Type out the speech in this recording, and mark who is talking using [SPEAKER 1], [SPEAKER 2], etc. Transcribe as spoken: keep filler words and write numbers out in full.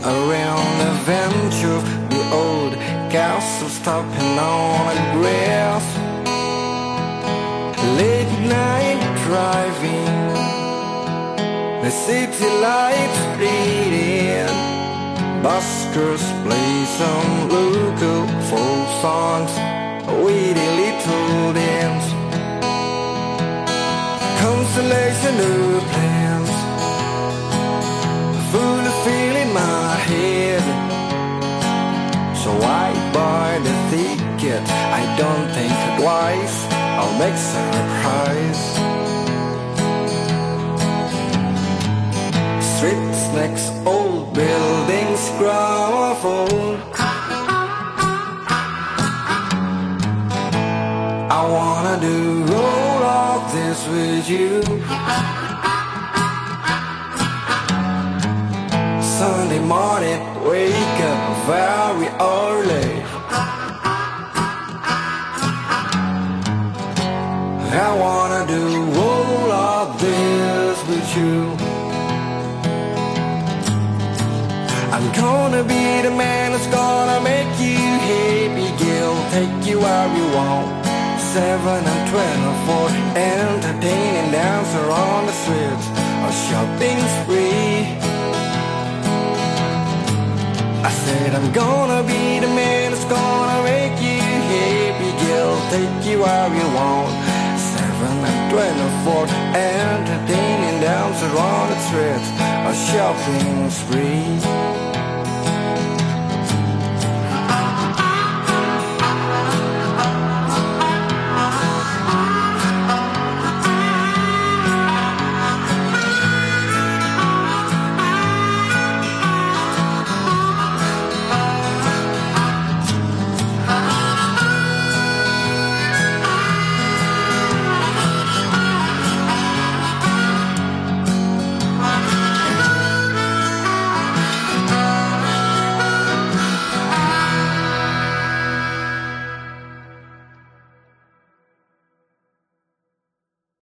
[SPEAKER 1] around the venture, the old castle stopping on the grass. Late night driving, the city lights bleeding. Buskers play some local folk songs, a weedy little dance. Constellation of plans, full of feel in my head. So I buy the ticket, I don't think twice, I'll make surprise. Street snacks, old buildings, gramophone. I wanna do all of this with you. Sunday morning, wake up very early. I wanna do all of this with you. I'm gonna be the man that's gonna make you happy, girl. Take you where you want. Seven and twenty-four, entertaining dancer on the streets, a shopping spree. I said I'm gonna be the man that's gonna make you happy, girl. Take you where you want. Seven and twenty-four, entertaining dancer on the streets, a shopping spree.